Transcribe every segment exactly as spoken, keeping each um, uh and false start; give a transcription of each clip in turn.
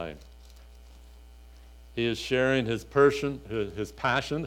He is sharing his person, his passion.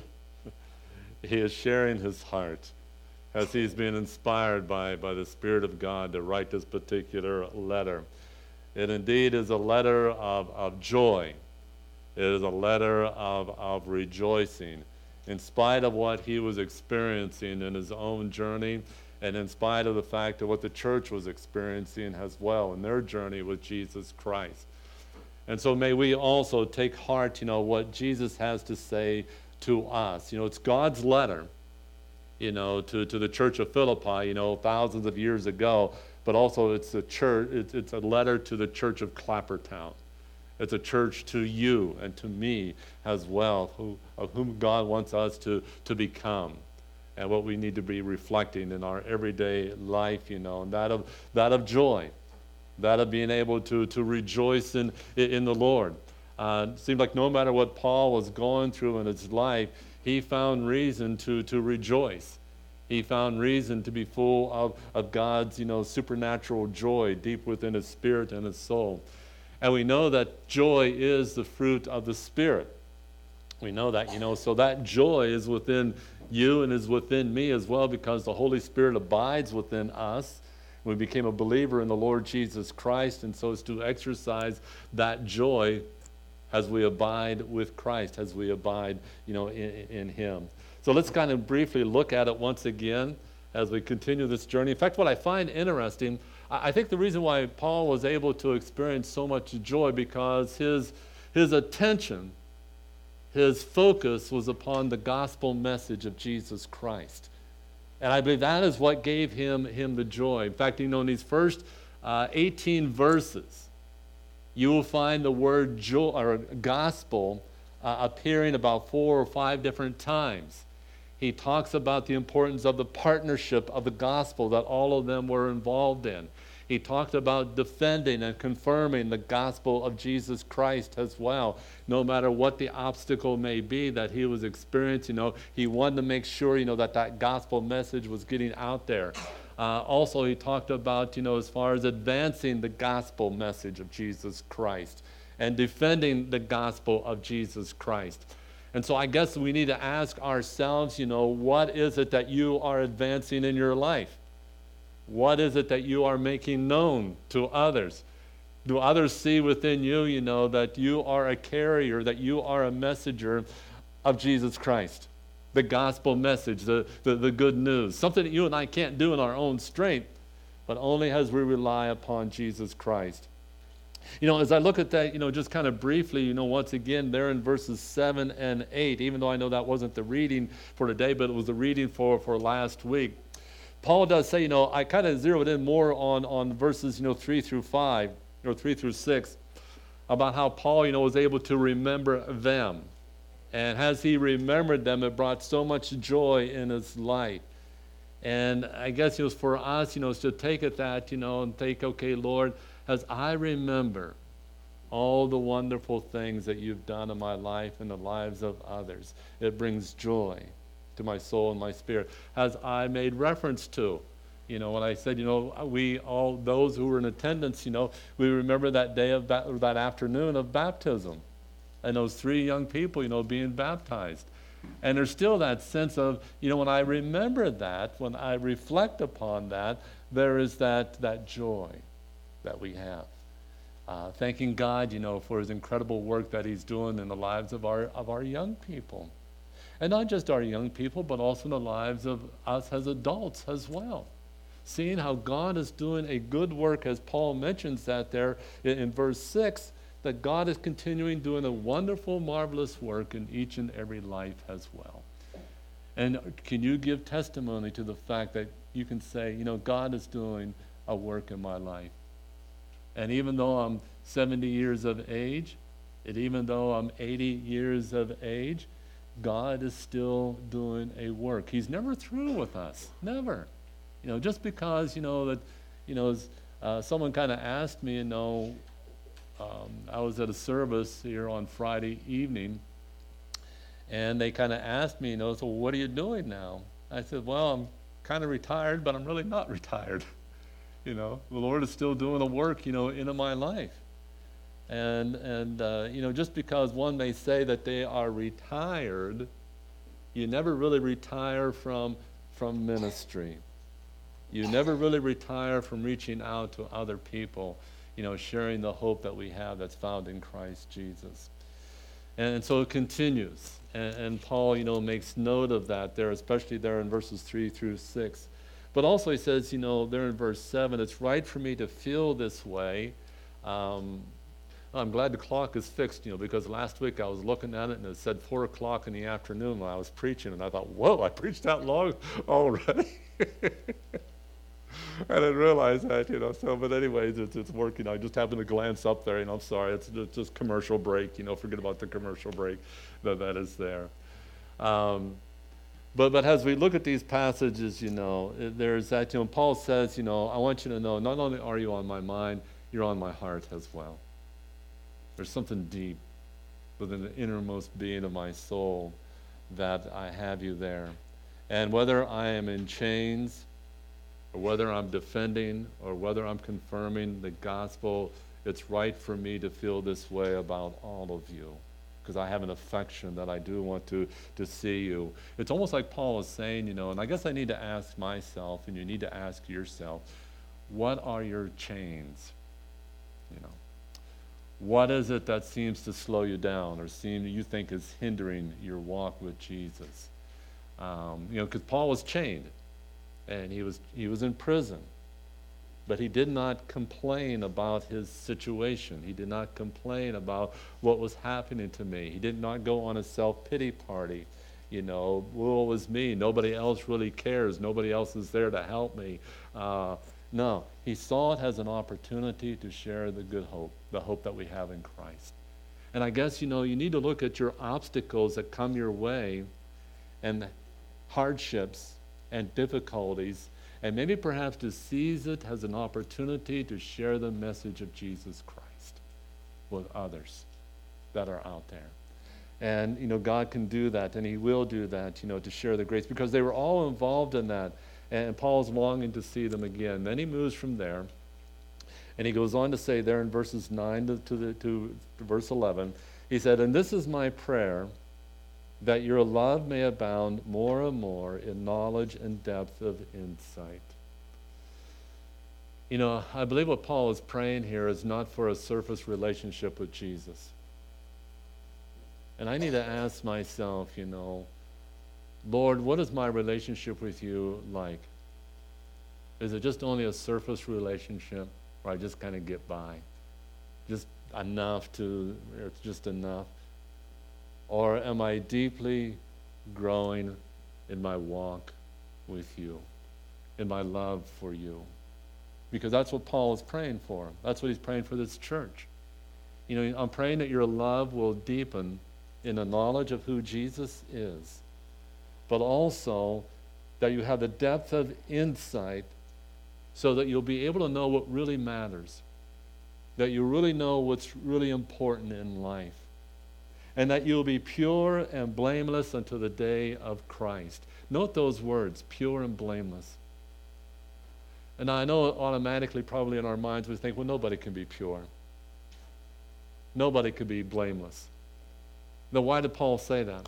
He is sharing his heart as he's been inspired by, by the Spirit of God to write this particular letter. It indeed is a letter of, of joy. It is a letter of, of rejoicing. In spite of what he was experiencing in his own journey, and in spite of the fact of what the church was experiencing as well in their journey with Jesus Christ. And so may we also take heart, you know, what Jesus has to say to us. You know, it's God's letter, you know, to, to the church of Philippi, you know, thousands of years ago, but also it's a church, it's, it's a letter to the church of Clappertown. It's a church to you and to me as well, who, of whom God wants us to, to become, and what we need to be reflecting in our everyday life, you know, and that of, that of joy, that of being able to, to rejoice in, in the Lord. Uh, it seemed like no matter what Paul was going through in his life, he found reason to, to rejoice. He found reason to be full of, of God's, you know, supernatural joy deep within his spirit and his soul. And we know that joy is the fruit of the Spirit. We know that, you know, so that joy is within you and is within me as well, because the Holy Spirit abides within us. We became a believer in the Lord Jesus Christ, and so as to exercise that joy as we abide with Christ, as we abide, you know, in, in Him. So let's kind of briefly look at it once again as we continue this journey. In fact, what I find interesting, I think the reason why Paul was able to experience so much joy, because his, his attention, his focus was upon the gospel message of Jesus Christ. And I believe that is what gave him, him the joy. In fact, you know, in these first uh, eighteen verses, you will find the word joy or gospel uh, appearing about four or five different times. He talks about the importance of the partnership of the gospel that all of them were involved in. He talked about defending and confirming the gospel of Jesus Christ as well. No matter what the obstacle may be that he was experiencing, you know, he wanted to make sure, you know, that that gospel message was getting out there. Uh, also, he talked about, you know, as far as advancing the gospel message of Jesus Christ and defending the gospel of Jesus Christ. And so I guess we need to ask ourselves, you know, what is it that you are advancing in your life? What is it that you are making known to others? Do others see within you, you know, that you are a carrier, that you are a messenger of Jesus Christ? The gospel message, the, the, the good news. Something that you and I can't do in our own strength, but only as we rely upon Jesus Christ. You know, as I look at that, you know, just kind of briefly, you know, once again, there in verses seven and eight, even though I know that wasn't the reading for today, but it was the reading for, for last week. Paul does say, you know, I kind of zeroed in more on, on verses, you know, three through five, or three through six, about how Paul, you know, was able to remember them. And as he remembered them, it brought so much joy in his life. And I guess it was for us, you know, to take at that, you know, and think, okay, Lord, as I remember all the wonderful things that you've done in my life and the lives of others, it brings joy to my soul and my spirit. As I made reference to, you know, when I said, you know, we all, those who were in attendance, you know, we remember that day of that, that afternoon of baptism, and those three young people, you know, being baptized. And there's still that sense of, you know, when I remember that, when I reflect upon that, there is that, that joy that we have. Uh, thanking God, you know, for his incredible work that he's doing in the lives of our, of our young people. And not just our young people, but also in the lives of us as adults as well. Seeing how God is doing a good work, as Paul mentions that there in, in verse six, that God is continuing doing a wonderful, marvelous work in each and every life as well. And can you give testimony to the fact that you can say, you know, God is doing a work in my life? And even though I'm seventy years of age, and even though I'm eighty years of age, God is still doing a work. He's never through with us, never. You know, just because, you know, that, you know, uh, someone kind of asked me, you know, um, I was at a service here on Friday evening, and they kind of asked me, you know, so what are you doing now? I said, well, I'm kind of retired, but I'm really not retired. You know, the Lord is still doing a work, you know, in my life. And, and uh, you know, just because one may say that they are retired, you never really retire from, from ministry. You never really retire from reaching out to other people, you know, sharing the hope that we have that's found in Christ Jesus. And, and so it continues. And, and Paul, you know, makes note of that there, especially there in verses three through six. But also he says, you know, there in verse seven, it's right for me to feel this way. Um, I'm glad the clock is fixed, you know, because last week I was looking at it and it said four o'clock in the afternoon when I was preaching, and I thought, whoa, I preached that long already? I didn't realize that, you know, so, but anyways, it's, it's working. I just happened to glance up there, you know, I'm sorry, it's, it's just commercial break, you know, forget about the commercial break that, that is there. Um, but, but as we look at these passages, you know, there's that, you know, Paul says, you know, I want you to know, not only are you on my mind, you're on my heart as well. There's something deep within the innermost being of my soul that I have you there. And whether I am in chains, or whether I'm defending, or whether I'm confirming the gospel, it's right for me to feel this way about all of you, because I have an affection that I do want to, to see you. It's almost like Paul is saying, you know, and I guess I need to ask myself, and you need to ask yourself, what are your chains? You know, what is it that seems to slow you down, or seem you think is hindering your walk with Jesus? Um, you know, because Paul was chained, and he was he was in prison, but he did not complain about his situation. He did not complain about what was happening to me. He did not go on a self-pity party. You know, woe is me. Nobody else really cares. Nobody else is there to help me. Uh, no, he saw it as an opportunity to share the good hope, the hope that we have in Christ. And I guess, you know, you need to look at your obstacles that come your way and hardships and difficulties, and maybe perhaps to seize it as an opportunity to share the message of Jesus Christ with others that are out there. And, you know, God can do that, and he will do that, you know, to share the grace, because they were all involved in that. And Paul's longing to see them again. Then he moves from there, and he goes on to say there in verses nine to, to, the, to verse eleven, he said, and this is my prayer, that your love may abound more and more in knowledge and depth of insight. You know, I believe what Paul is praying here is not for a surface relationship with Jesus. And I need to ask myself, you know, Lord, what is my relationship with you like? Is it just only a surface relationship where I just kind of get by? Just enough to, it's just enough? Or am I deeply growing in my walk with you, in my love for you? Because that's what Paul is praying for. That's what he's praying for this church. You know, I'm praying that your love will deepen in the knowledge of who Jesus is, but also that you have the depth of insight so that you'll be able to know what really matters, that you really know what's really important in life, and that you'll be pure and blameless until the day of Christ. Note those words, pure and blameless. And I know automatically probably in our minds we think, well, nobody can be pure. Nobody could be blameless. Then why did Paul say that?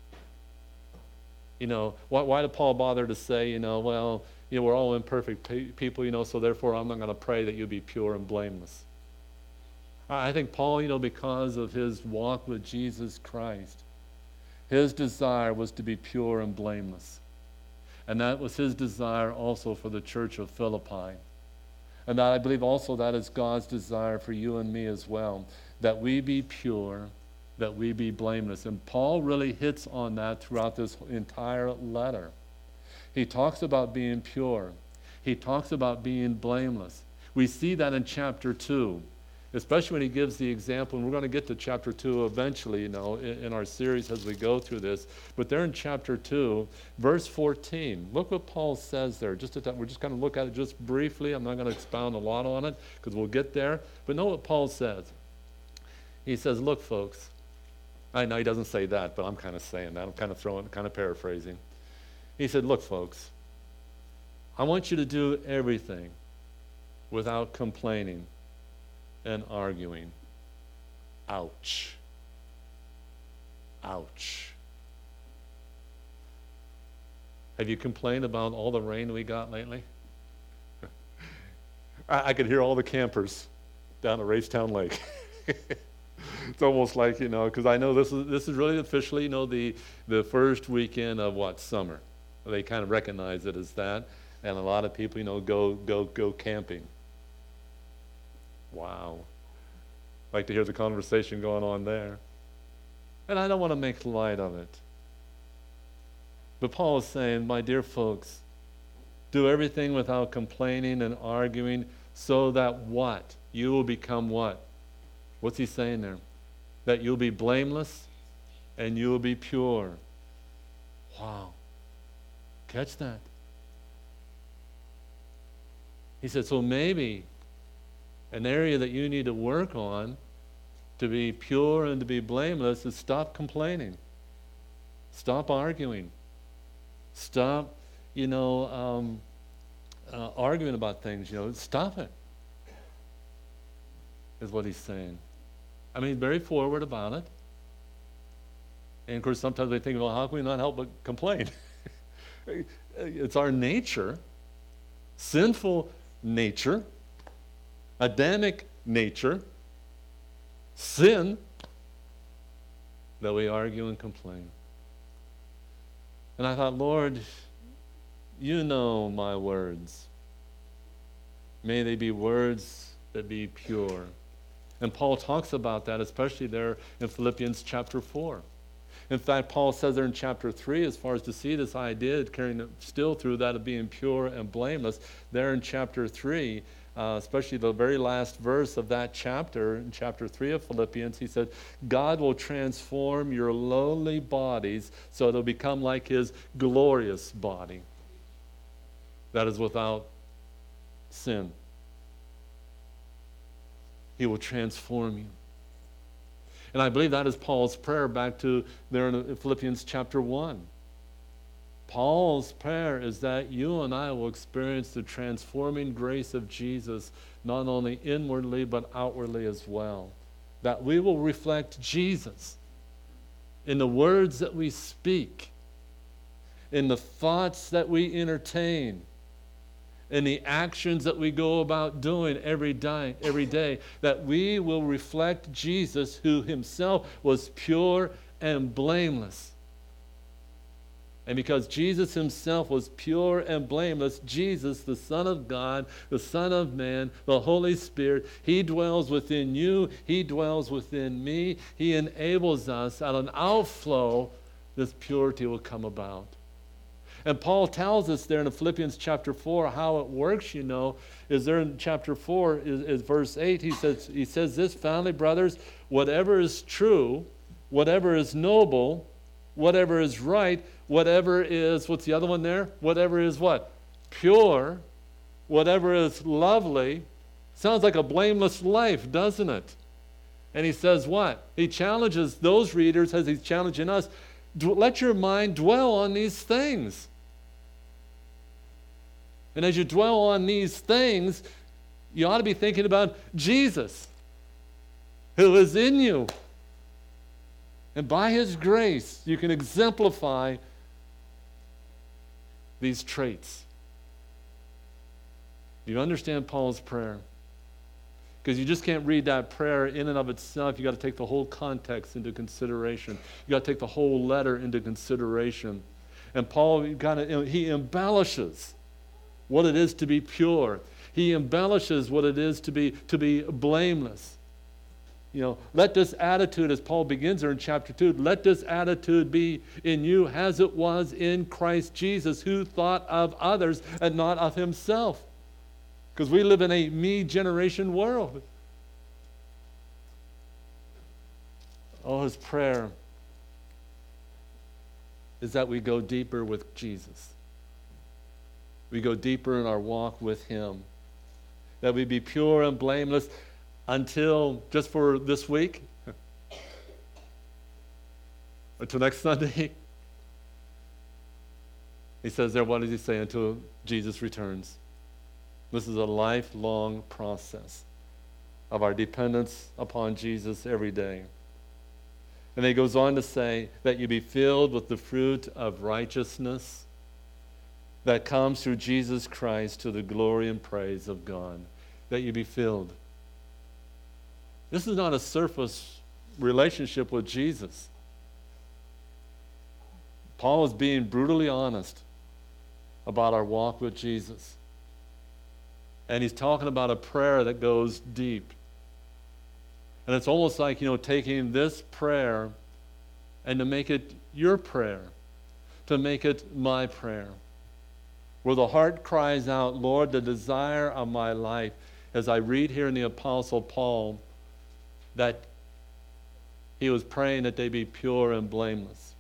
You know, why, why did Paul bother to say, you know, well, you know, we're all imperfect pe- people, you know, so therefore I'm not going to pray that you be pure and blameless. I think Paul, you know, because of his walk with Jesus Christ, his desire was to be pure and blameless. And that was his desire also for the church of Philippi. And that I believe also that is God's desire for you and me as well, that we be pure, that we be blameless. And Paul really hits on that throughout this entire letter. He talks about being pure. He talks about being blameless. We see that in chapter two, especially when he gives the example, and we're going to get to chapter two eventually, you know, in, in our series as we go through this. But there in chapter two, verse fourteen, look what Paul says there. Just at that, we're just going to look at it just briefly. I'm not going to expound a lot on it because we'll get there. But know what Paul says. He says, look, folks, I know he doesn't say that, but I'm kind of saying that. I'm kind of throwing, kind of paraphrasing. He said, look, folks, I want you to do everything without complaining and arguing. Ouch. Ouch. Have you complained about all the rain we got lately? I, I could hear all the campers down at Racetown Lake. It's almost like, you know, because I know this is this is really officially, you know, the the first weekend of what, summer. They kind of recognize it as that, and a lot of people, you know, go go go camping. Wow. Like to hear the conversation going on there. And I don't want to make light of it. But Paul is saying, my dear folks, do everything without complaining and arguing, so that what? You will become what? What's he saying there? That you'll be blameless and you will be pure. Wow. Catch that. He said, so maybe an area that you need to work on to be pure and to be blameless is stop complaining. Stop arguing. Stop, you know, um, uh, arguing about things. You know, stop it, is what he's saying. I mean, very forward about it. And of course, sometimes we think, well, how can we not help but complain? It's our nature, sinful nature, Adamic nature, sin, that we argue and complain. And I thought, Lord, you know my words. May they be words that be pure. And Paul talks about that, especially there in Philippians chapter four. In fact, Paul says there in chapter three, as far as to see this idea, carrying it still through that of being pure and blameless, there in chapter three, uh, especially the very last verse of that chapter, in chapter three of Philippians, he said, God will transform your lowly bodies so it'll become like his glorious body that is without sin. He will transform you. And I believe that is Paul's prayer back to there in Philippians chapter one. Paul's prayer is that you and I will experience the transforming grace of Jesus, not only inwardly but outwardly as well. That we will reflect Jesus in the words that we speak, in the thoughts that we entertain, in the actions that we go about doing every day, every day, that we will reflect Jesus, who himself was pure and blameless. And because Jesus himself was pure and blameless, Jesus, the Son of God, the Son of Man, the Holy Spirit, he dwells within you, he dwells within me. He enables us, out of an outflow, this purity will come about. And Paul tells us there in Philippians chapter four how it works, you know, is there in chapter four, is, is verse eight, he says, he says this, finally, brothers, whatever is true, whatever is noble, whatever is right, whatever is, what's the other one there? Whatever is what? Pure, whatever is lovely. Sounds like a blameless life, doesn't it? And he says what? He challenges those readers as he's challenging us. Let your mind dwell on these things. And as you dwell on these things, you ought to be thinking about Jesus, who is in you. And by his grace, you can exemplify these traits. Do you understand Paul's prayer? Because you just can't read that prayer in and of itself. You've got to take the whole context into consideration. You've got to take the whole letter into consideration. And Paul, kind of, he embellishes what it is to be pure. He embellishes what it is to be, to be blameless. You know, let this attitude, as Paul begins there in chapter two, let this attitude be in you as it was in Christ Jesus, who thought of others and not of himself. Because we live in a me generation world. Oh, his prayer is that we go deeper with Jesus. We go deeper in our walk with him. That we be pure and blameless until, just for this week, until next Sunday. He says there, what does he say? Until Jesus returns. This is a lifelong process. of our dependence upon Jesus every day. And he goes on to say that you be filled with the fruit of righteousness that comes through Jesus Christ to the glory and praise of God. That you be filled. This is not a surface relationship with Jesus. Paul is being brutally honest about our walk with Jesus. And he's talking about a prayer that goes deep. And it's almost like, you know, taking this prayer and to make it your prayer, to make it my prayer. Where the heart cries out, Lord, the desire of my life, as I read here in the Apostle Paul, that he was praying that they be pure and blameless.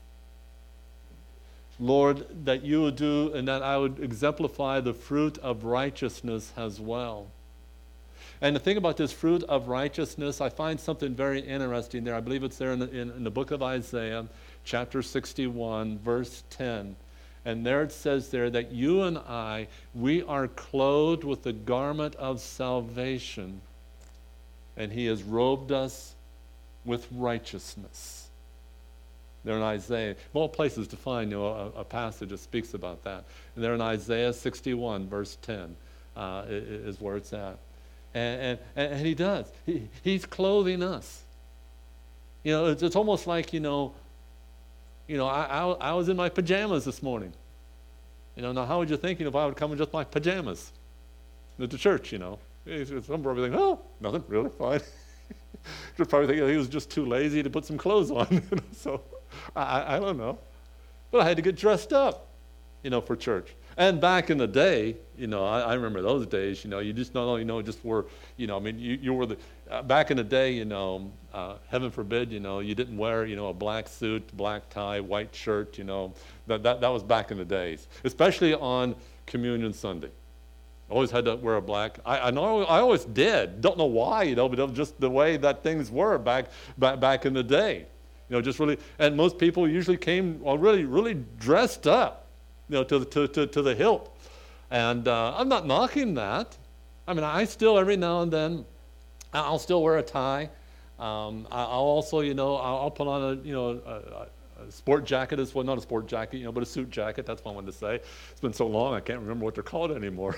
Lord, that you would do, and that I would exemplify the fruit of righteousness as well. And the thing about this fruit of righteousness, I find something very interesting there. I believe it's there in the, in, in the book of Isaiah, chapter sixty-one, verse ten. And there it says there that you and I, we are clothed with the garment of salvation, and he has robed us with righteousness. There in Isaiah, of all places to find, you know, a, a passage that speaks about that. And there in Isaiah sixty-one, verse ten, uh, is where it's at. And, and, and he does. He, he's clothing us. You know, it's, it's almost like, you know, you know, I, I, I was in my pajamas this morning. You know, now how would you think, you know, if I would come in just my pajamas to church, you know? Some probably think, oh, nothing, really, fine. Just probably think, you know, he was just too lazy to put some clothes on. You know? So, I, I don't know. But I had to get dressed up, you know, for church. And back in the day, you know, I, I remember those days, you know, you just don't, you know, just were, you know, I mean, you, you were the, uh, back in the day, you know, uh, heaven forbid, you know, you didn't wear, you know, a black suit, black tie, white shirt, you know, that, that, that was back in the days, especially on Communion Sunday. Always had to wear a black, I, I know, I always did, don't know why, you know, but it was just the way that things were back, back, back in the day, you know, just really, and most people usually came, well, really, really dressed up. You know, to the, to, to, to the hilt. And uh, I'm not knocking that. I mean, I still, every now and then, I'll still wear a tie. Um, I'll also, you know, I'll, I'll put on a, you know, a, a sport jacket as well, not a sport jacket, you know, but a suit jacket, that's what I wanted to say. It's been so long, I can't remember what they're called anymore.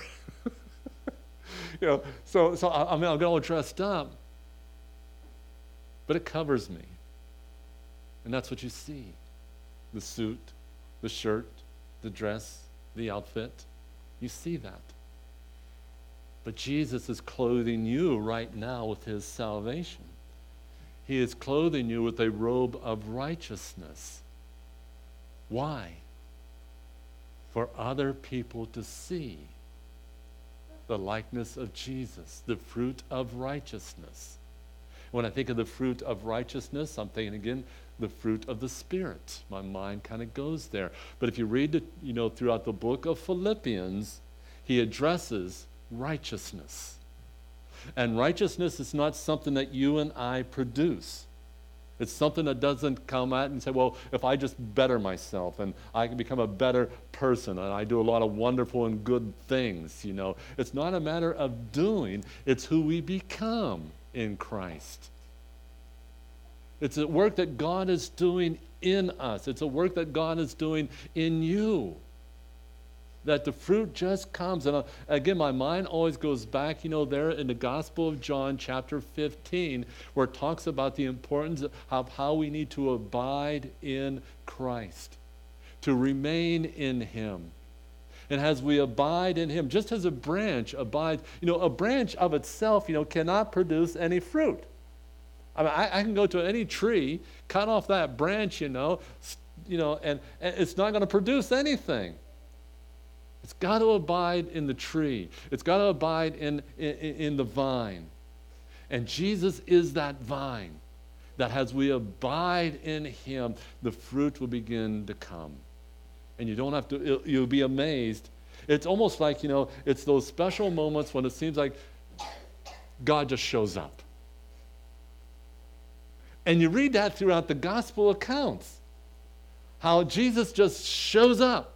You know, so, so I, I mean, I'll get all dressed up, but it covers me. And that's what you see. The suit, the shirt, the dress, the outfit, you see that. But Jesus is clothing you right now with his salvation. He is clothing you with a robe of righteousness. Why? For other people to see the likeness of Jesus, the fruit of righteousness. When I think of the fruit of righteousness, I'm thinking again, the fruit of the Spirit. My mind kind of goes there. But if you read it, you know, throughout the book of Philippians, he addresses righteousness. And righteousness is not something that you and I produce. It's something that doesn't come out and say, well, if I just better myself and I can become a better person and I do a lot of wonderful and good things, you know. It's not a matter of doing, it's who we become in Christ. It's a work that God is doing in us. It's a work that God is doing in you. That the fruit just comes. And uh, again, my mind always goes back, you know, there in the Gospel of John, chapter fifteen, where it talks about the importance of how we need to abide in Christ, to remain in him. And as we abide in him, just as a branch abides, you know, a branch of itself, you know, cannot produce any fruit. I mean, I, I can go to any tree, cut off that branch, you know, you know, and, and it's not going to produce anything. It's got to abide in the tree. It's got to abide in, in, in the vine. And Jesus is that vine, that as we abide in him, the fruit will begin to come. And you don't have to, you'll be amazed. It's almost like, you know, it's those special moments when it seems like God just shows up. And you read that throughout the gospel accounts, how Jesus just shows up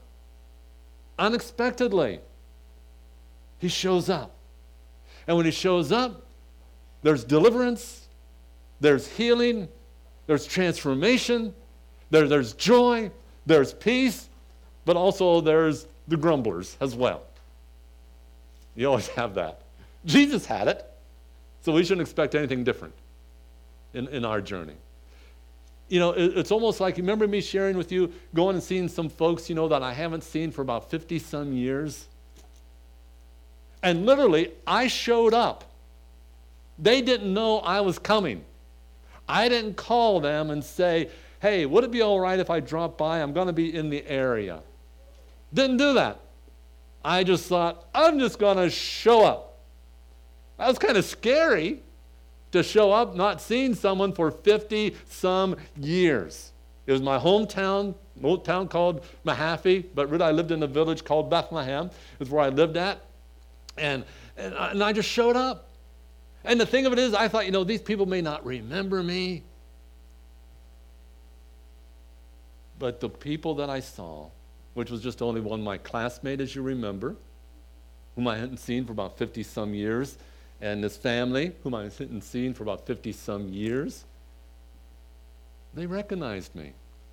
unexpectedly. He shows up. And when he shows up, there's deliverance, there's healing, there's transformation, there, there's joy, there's peace, but also there's the grumblers as well. You always have that. Jesus had it, so we shouldn't expect anything different in, in our journey. You know, it, it's almost like, you remember me sharing with you, going and seeing some folks, you know, that I haven't seen for about fifty some years? And literally, I showed up. They didn't know I was coming. I didn't call them and say, hey, would it be all right if I drop by? I'm going to be in the area. Didn't do that. I just thought, I'm just going to show up. That was kind of scary to show up not seeing someone for fifty some years. It was my hometown, an old town called Mahaffey, but really I lived in a village called Bethlehem. Is where I lived at. And, and, I, and I just showed up. And the thing of it is, I thought, you know, these people may not remember me. But the people that I saw, which was just only one of my classmates, as you remember, whom I hadn't seen for about fifty some years, and this family, whom I hadn't seen for about fifty some years, they recognized me.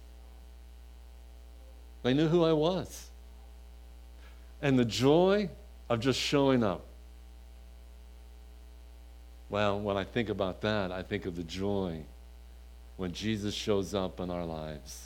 They knew who I was. And the joy of just showing up. Well, when I think about that, I think of the joy when Jesus shows up in our lives,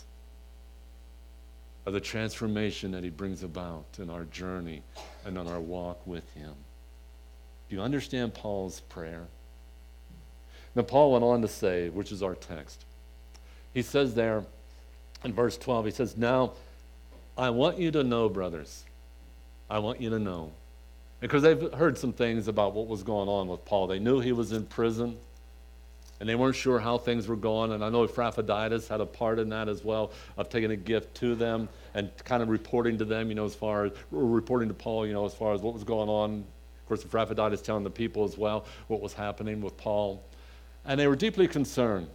of the transformation that he brings about in our journey and on our walk with him. Do you understand Paul's prayer? Now, Paul went on to say, which is our text, he says there in verse twelve, he says, now, I want you to know, brothers, I want you to know. Because they've heard some things about what was going on with Paul. They knew he was in prison, and they weren't sure how things were going. And I know Epaphroditus had a part in that as well, of taking a gift to them and kind of reporting to them, you know, as far as, or reporting to Paul, you know, as far as what was going on. Of course, Epaphroditus telling the people as well what was happening with Paul. And they were deeply concerned.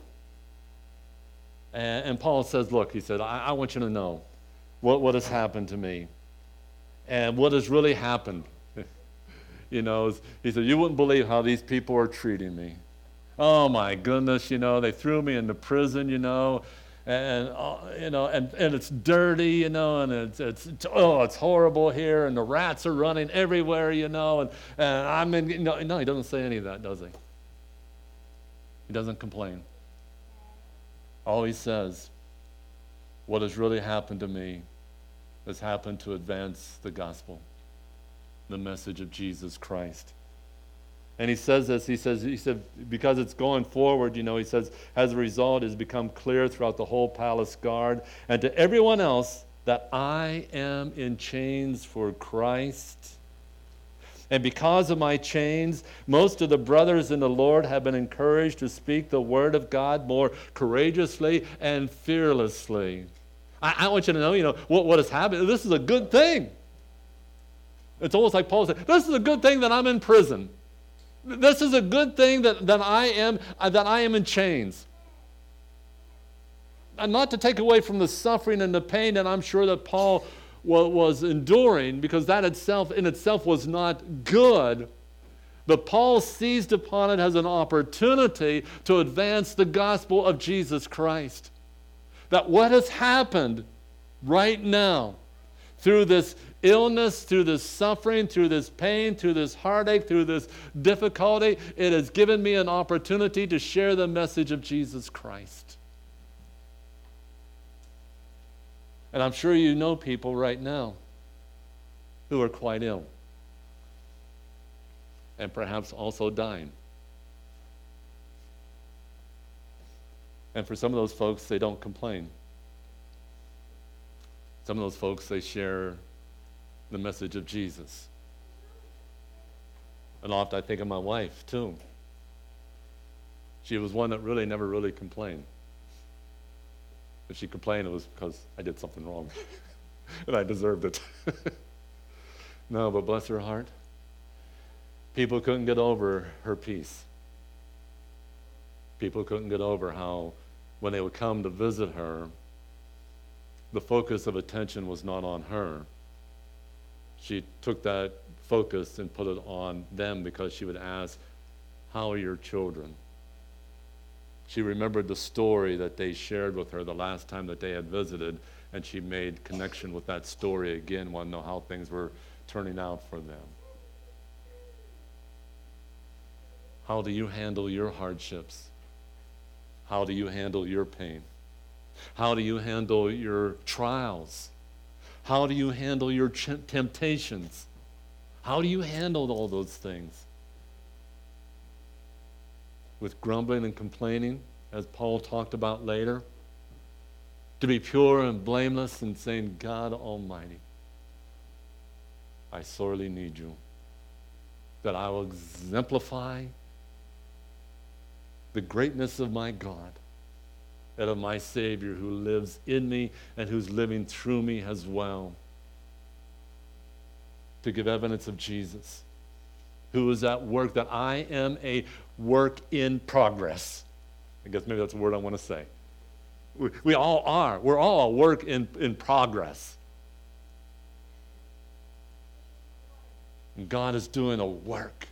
And, and Paul says, look, he said, I, I want you to know what, what has happened to me and what has really happened. You know, he said, you wouldn't believe how these people are treating me. Oh my goodness, you know, they threw me into prison, you know, and, uh, you know, and, and it's dirty, you know, and it's, it's, it's, oh, it's horrible here, and the rats are running everywhere, you know, and, and I'm in, you know, no, he doesn't say any of that, does he? He doesn't complain. All he says, what has really happened to me has happened to advance the gospel, the message of Jesus Christ. And he says this, he says, he said, because it's going forward, you know, he says, as a result, it has become clear throughout the whole palace guard and to everyone else that I am in chains for Christ. And because of my chains, most of the brothers in the Lord have been encouraged to speak the word of God more courageously and fearlessly. I, I want you to know, you know, what, what has happened. This is a good thing. It's almost like Paul said, this is a good thing that I'm in prison. This is a good thing that, that I am uh, that I am in chains. And not to take away from the suffering and the pain that I'm sure that Paul wa- was enduring, because that itself in itself was not good. But Paul seized upon it as an opportunity to advance the gospel of Jesus Christ. That what has happened right now through this illness, through this suffering, through this pain, through this heartache, through this difficulty, it has given me an opportunity to share the message of Jesus Christ. And I'm sure you know people right now who are quite ill and perhaps also dying. And for some of those folks, they don't complain. Some of those folks, they share the message of Jesus. And often I think of my wife, too. She was one that really never really complained. If she complained, it was because I did something wrong. And I deserved it. No, but bless her heart. People couldn't get over her peace. People couldn't get over how when they would come to visit her, the focus of attention was not on her. She took that focus and put it on them because she would ask, How are your children? She remembered the story that they shared with her the last time that they had visited, and she made connection with that story again, wanted to know how things were turning out for them. How do you handle your hardships? How do you handle your pain? How do you handle your trials? How do you handle your ch- temptations? How do you handle all those things? With grumbling and complaining, as Paul talked about later? To be pure and blameless and saying, God Almighty, I sorely need you. That I will exemplify the greatness of my God and of my Savior who lives in me and who's living through me as well. To give evidence of Jesus, who is at work, that I am a work in progress. I guess maybe that's a word I want to say. We, we all are. We're all a work in, in progress. And God is doing a work.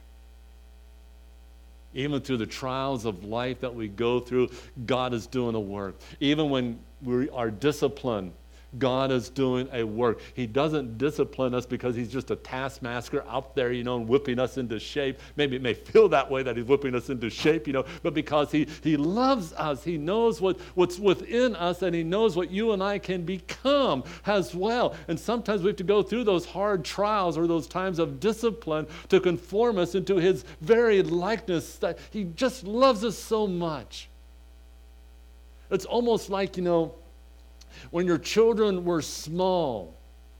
Even through the trials of life that we go through, God is doing a work. Even when we are disciplined, God is doing a work. He doesn't discipline us because he's just a taskmaster out there, you know, and whipping us into shape. Maybe it may feel that way, that he's whipping us into shape, you know, but because he, he loves us. He knows what, what's within us, and he knows what you and I can become as well. And sometimes we have to go through those hard trials or those times of discipline to conform us into his very likeness, that he just loves us so much. It's almost like, you know, when your children were small,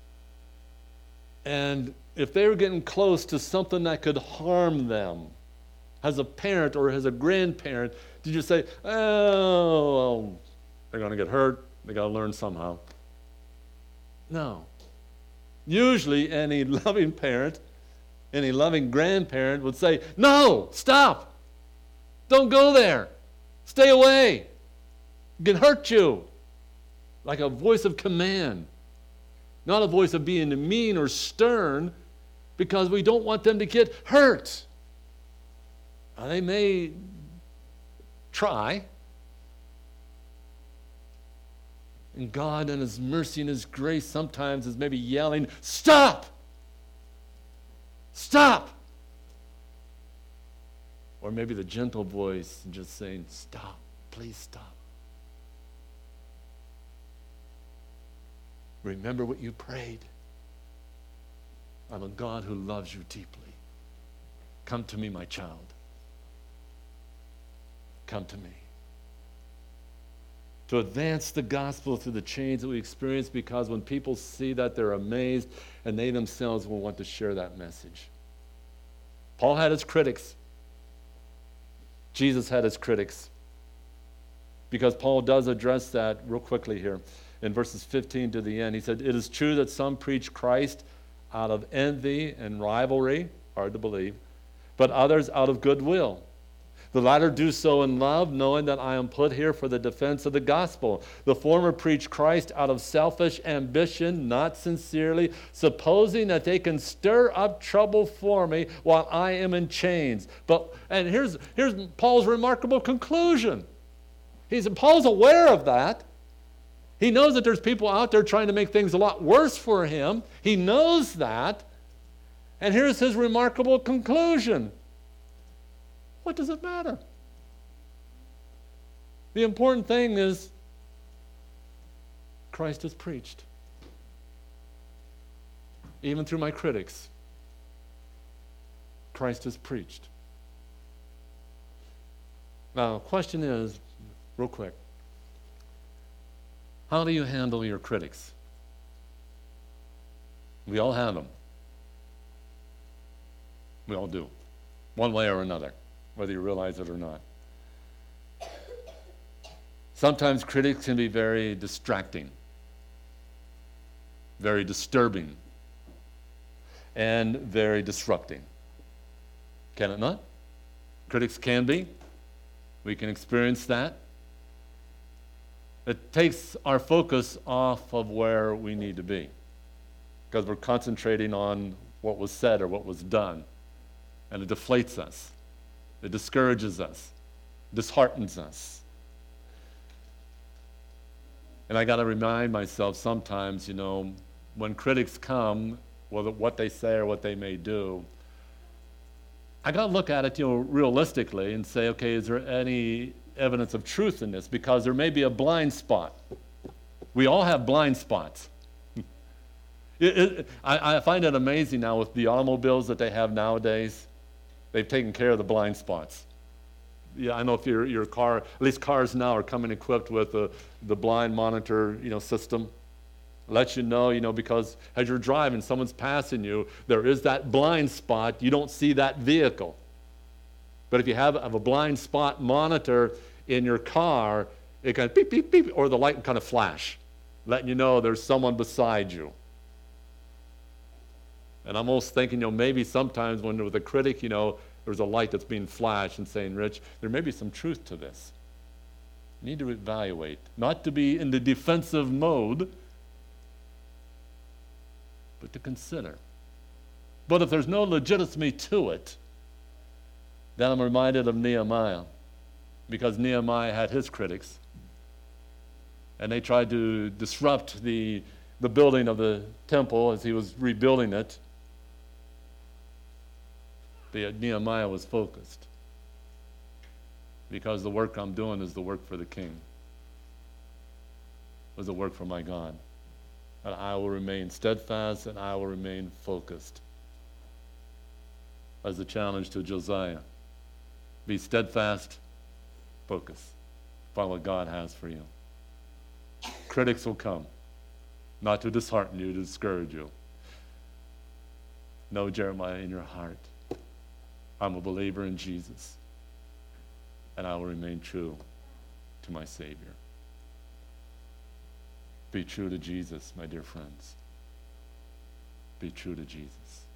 and if they were getting close to something that could harm them, as a parent or as a grandparent, did you say, oh, well, they're going to get hurt, they got to learn somehow? No. Usually any loving parent, any loving grandparent would say, no, stop, don't go there, stay away, it can hurt you. Like a voice of command, not a voice of being mean or stern, because we don't want them to get hurt. Now, they may try, and God in his mercy and his grace sometimes is maybe yelling, stop! Stop! Or maybe the gentle voice just saying, stop, please stop. Remember what you prayed. I'm a God who loves you deeply. Come to me, my child. Come to me. To advance the gospel through the change that we experience, because when people see that, they're amazed, and they themselves will want to share that message. Paul had his critics. Jesus had his critics. Because Paul does address that real quickly here. In verses fifteen to the end, he said, it is true that some preach Christ out of envy and rivalry, hard to believe, but others out of goodwill. The latter do so in love, knowing that I am put here for the defense of the gospel. The former preach Christ out of selfish ambition, not sincerely, supposing that they can stir up trouble for me while I am in chains. But and here's here's Paul's remarkable conclusion. He's Paul's aware of that. He knows that there's people out there trying to make things a lot worse for him. He knows that. And here's his remarkable conclusion. What does it matter? The important thing is Christ is preached. Even through my critics, Christ is preached. Now, the question is, real quick, how do you handle your critics? We all have them. We all do, one way or another, whether you realize it or not. Sometimes critics can be very distracting, very disturbing, and very disrupting. Can it not? Critics can be. We can experience that. It takes our focus off of where we need to be, because we're concentrating on what was said or what was done, and it deflates us. It discourages us, disheartens us. And I got to remind myself sometimes, you know, when critics come, whether what they say or what they may do, I got to look at it, you know, realistically and say, okay, is there any evidence of truth in this? Because there may be a blind spot. We all have blind spots. it, it, I, I find it amazing now with the automobiles that they have nowadays. They've taken care of the blind spots. Yeah, I know if your your car, at least cars now are coming equipped with the the blind monitor, you know, system. Lets you know, you know, because as you're driving, someone's passing you, there is that blind spot. You don't see that vehicle. But if you have, have a blind spot monitor in your car, it kind of beep, beep, beep, or the light can kind of flash, letting you know there's someone beside you. And I'm almost thinking, you know, maybe sometimes when with a critic, you know, there's a light that's being flashed and saying, Rich, there may be some truth to this. You need to evaluate, not to be in the defensive mode, but to consider. But if there's no legitimacy to it, then I'm reminded of Nehemiah, because Nehemiah had his critics, and they tried to disrupt the, the building of the temple as he was rebuilding it. But yet Nehemiah was focused, because the work I'm doing is the work for the king, was the work for my God. And I will remain steadfast and I will remain focused. As a challenge to Josiah, be steadfast, focus, find what God has for you. Critics will come, not to dishearten you, to discourage you. Know, Jeremiah, in your heart, I'm a believer in Jesus, and I will remain true to my Savior. Be true to Jesus, my dear friends. Be true to Jesus.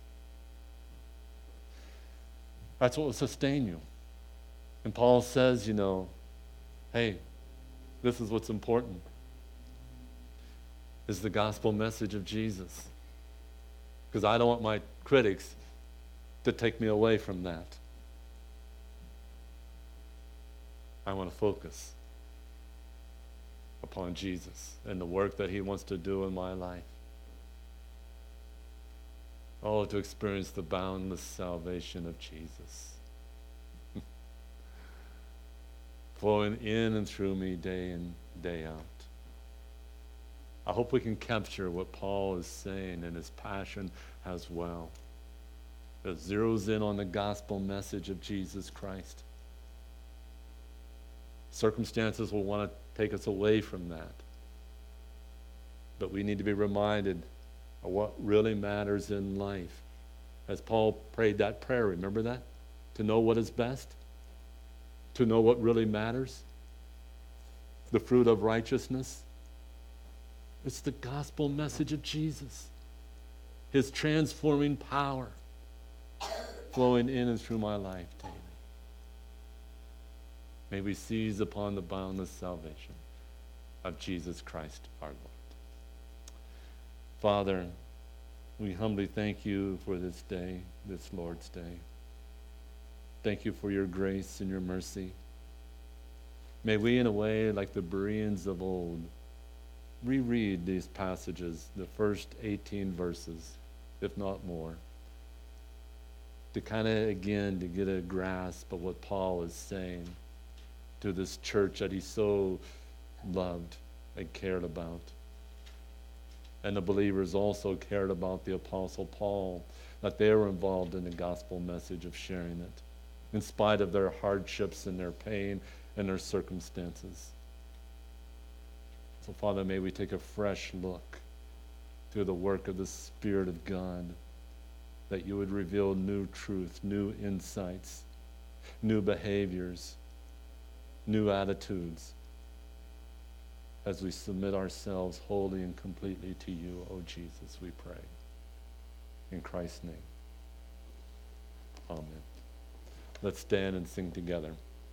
That's what will sustain you. And Paul says, you know, hey, this is what's important, is the gospel message of Jesus. Because I don't want my critics to take me away from that. I want to focus upon Jesus and the work that he wants to do in my life. Oh, to experience the boundless salvation of Jesus. Flowing in and through me day in, day out. I hope we can capture what Paul is saying in his passion as well. It zeroes in on the gospel message of Jesus Christ. Circumstances will want to take us away from that. But we need to be reminded of what really matters in life. As Paul prayed that prayer, remember that? To know what is best, to know what really matters, the fruit of righteousness. It's the gospel message of Jesus, his transforming power flowing in and through my life daily. May we seize upon the boundless salvation of Jesus Christ our Lord. Father, we humbly thank you for this day, this Lord's Day. Thank you for your grace and your mercy. May we, in a way like the Bereans of old, reread these passages, the first eighteen verses, if not more, to kind of, again, to get a grasp of what Paul is saying to this church that he so loved and cared about. And the believers also cared about the Apostle Paul, that they were involved in the gospel message of sharing it, in spite of their hardships and their pain and their circumstances. So, Father, may we take a fresh look through the work of the Spirit of God, that you would reveal new truth, new insights, new behaviors, new attitudes, as we submit ourselves wholly and completely to you, O Jesus, we pray. In Christ's name, amen. Let's stand and sing together.